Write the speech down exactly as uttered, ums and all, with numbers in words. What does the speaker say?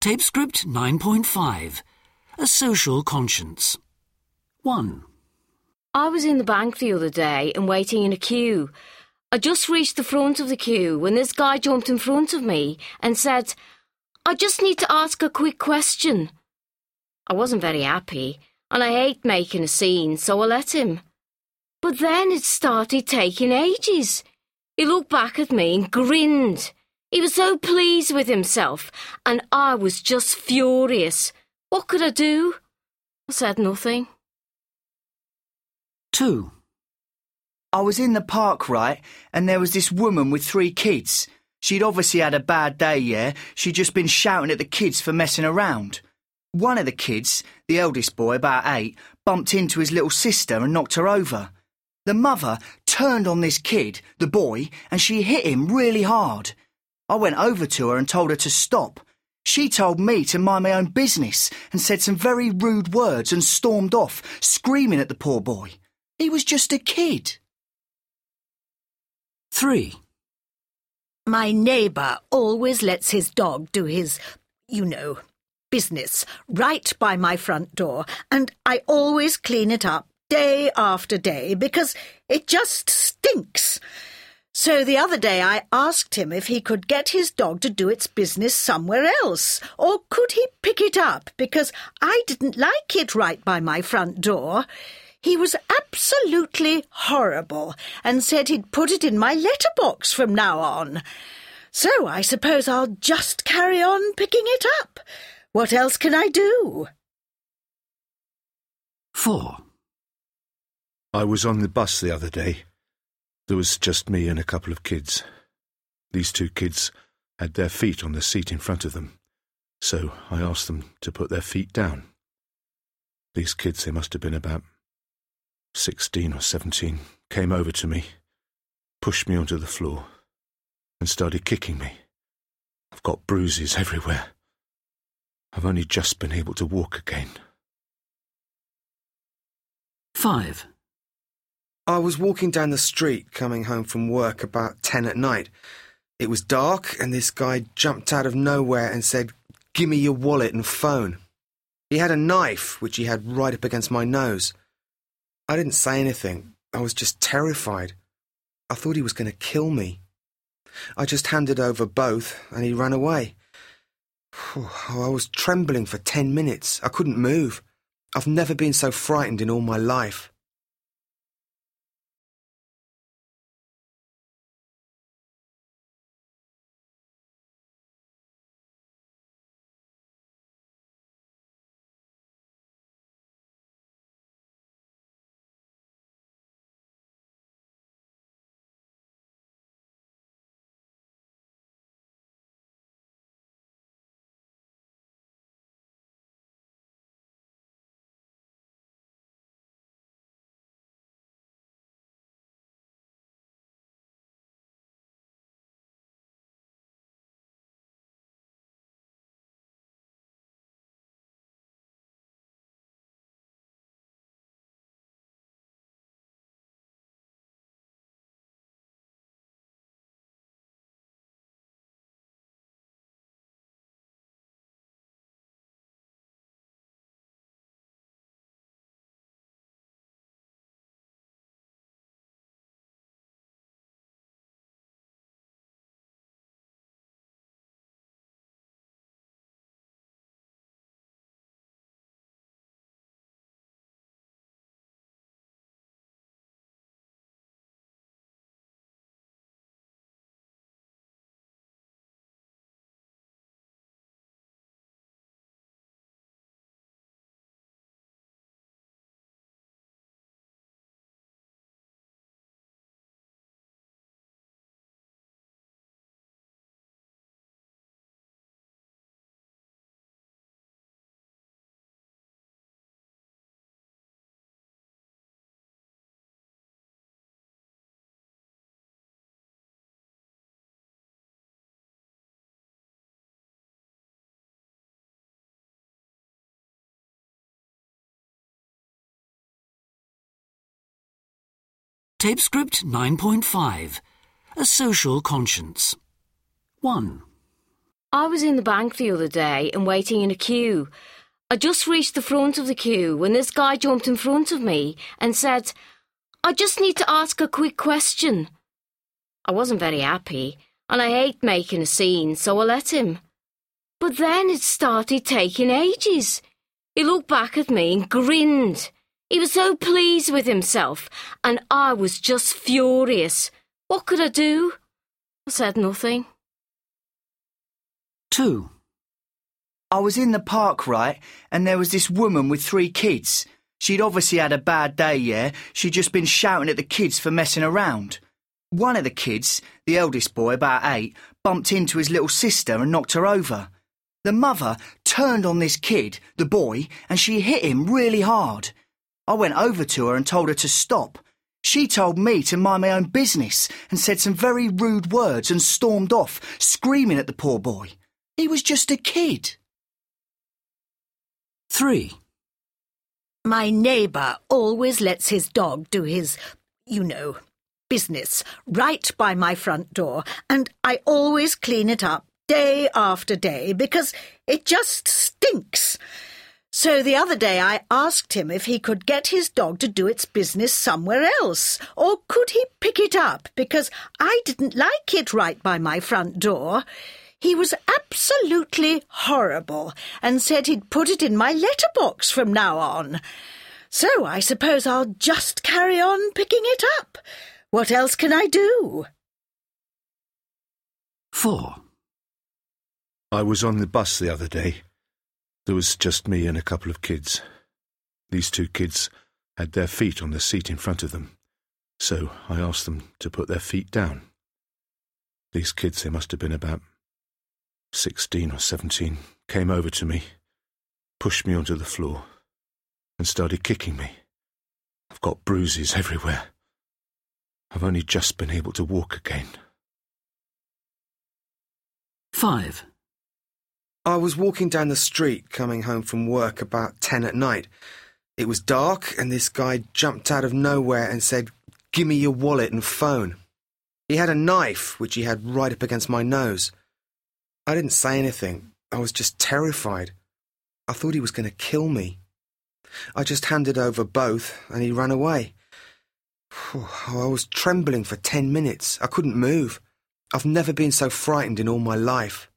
Tape script nine point five. A social conscience. one. I was in the bank the other day and waiting in a queue. I just reached the front of the queue when this guy jumped in front of me and said, "I just need to ask a quick question." I wasn't very happy, and I hate making a scene, so I let him. But then it started taking ages. He looked back at me and grinned. He was so pleased with himself, and I was just furious. What could I do? I said nothing. two. I was in the park, right, and there was this woman with three kids. She'd obviously had a bad day, yeah? She'd just been shouting at the kids for messing around. One of the kids, the eldest boy, about eight, bumped into his little sister and knocked her over. The mother turned on this kid, the boy, and she hit him really hard. I went over to her and told her to stop. She told me to mind my own business and said some very rude words and stormed off, screaming at the poor boy. He was just a kid. three. My neighbour always lets his dog do his, you know, business right by my front door, and I always clean it up day after day because it just stinks. So the other day I asked him if he could get his dog to do its business somewhere else, or could he pick it up because I didn't like it right by my front door. He was absolutely horrible and said he'd put it in my letterbox from now on. So I suppose I'll just carry on picking it up. What else can I do? four. I was on the bus the other day. There was just me and a couple of kids. These two kids had their feet on the seat in front of them, so I asked them to put their feet down. These kids, they must have been about sixteen or seventeen, came over to me, pushed me onto the floor, and started kicking me. I've got bruises everywhere. I've only just been able to walk again. five. I was walking down the street coming home from work about ten at night. It was dark and this guy jumped out of nowhere and said, "Give me your wallet and phone." He had a knife which he had right up against my nose. I didn't say anything. I was just terrified. I thought he was going to kill me. I just handed over both and he ran away. I was trembling for ten minutes. I couldn't move. I've never been so frightened in all my life. Tape script nine point five. A social conscience. one. I was in the bank the other day and waiting in a queue. I just reached the front of the queue when this guy jumped in front of me and said, "I just need to ask a quick question." I wasn't very happy, and I hate making a scene, so I let him. But then it started taking ages. He looked back at me and grinned. He was so pleased with himself, and I was just furious. What could I do? I said nothing. two. I was in the park, right, and there was this woman with three kids. She'd obviously had a bad day, yeah? She'd just been shouting at the kids for messing around. One of the kids, the eldest boy, about eight, bumped into his little sister and knocked her over. The mother turned on this kid, the boy, and she hit him really hard. I went over to her and told her to stop. She told me to mind my own business and said some very rude words and stormed off, screaming at the poor boy. He was just a kid. three. My neighbour always lets his dog do his, you know, business right by my front door, and I always clean it up day after day because it just stinks. So the other day I asked him if he could get his dog to do its business somewhere else, or could he pick it up because I didn't like it right by my front door. He was absolutely horrible and said he'd put it in my letterbox from now on. So I suppose I'll just carry on picking it up. What else can I do? four. I was on the bus the other day. There was just me and a couple of kids. These two kids had their feet on the seat in front of them, so I asked them to put their feet down. These kids, they must have been about sixteen or seventeen, came over to me, pushed me onto the floor, and started kicking me. I've got bruises everywhere. I've only just been able to walk again. five. I was walking down the street coming home from work about ten at night. It was dark, and this guy jumped out of nowhere and said, "Give me your wallet and phone." He had a knife, which he had right up against my nose. I didn't say anything. I was just terrified. I thought he was going to kill me. I just handed over both, and he ran away. I was trembling for ten minutes. I couldn't move. I've never been so frightened in all my life.